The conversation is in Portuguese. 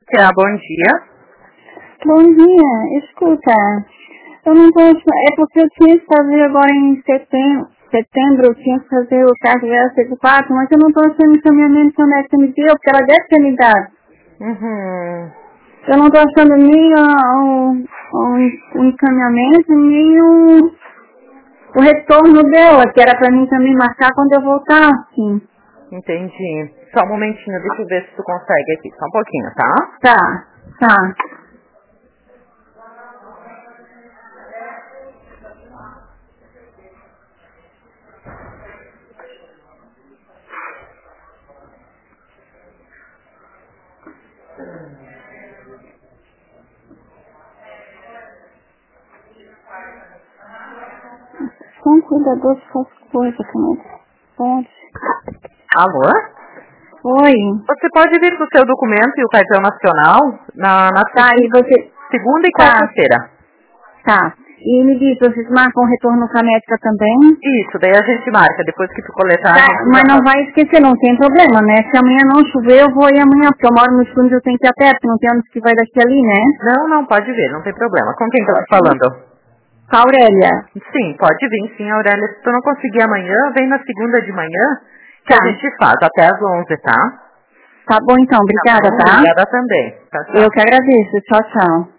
bom dia. Bom dia, escuta, eu não tô, é porque eu tinha que fazer agora em setembro eu tinha que fazer o cargo dela C4, mas eu não tô achando encaminhamento quando é que me deu, porque ela deve ter me dado. Uhum. Eu não tô achando nem o encaminhamento, nem o retorno dela, que era pra mim também marcar quando eu voltasse. Entendi. Só um momentinho, deixa eu ver se tu consegue aqui. Só um pouquinho, tá? Tá. Só um cuidador faz coisa também. Pode. Alô? Oi. Você pode vir com o seu documento e o cartão nacional na Tá, e você... segunda e Tá. quarta-feira. Tá. E me diz, vocês marcam retorno com a médica também? Isso, daí a gente marca, depois que tu coletar. Tá, mas não vai esquecer, não tem problema, né? Se amanhã não chover, eu vou ir amanhã, porque eu moro nos fundos, eu tenho que ir a pé, porque não tem onde que vai daqui ali, né? Não, pode vir, não tem problema. Com quem que eu tô falando? Com a Aurélia. Sim, pode vir sim, Aurélia. Se tu não conseguir amanhã, vem na segunda de manhã, que Tá. a gente faz até às 11, tá? Tá bom então, obrigada, tá? Obrigada também. Tchau, tchau. Eu que agradeço, tchau, tchau.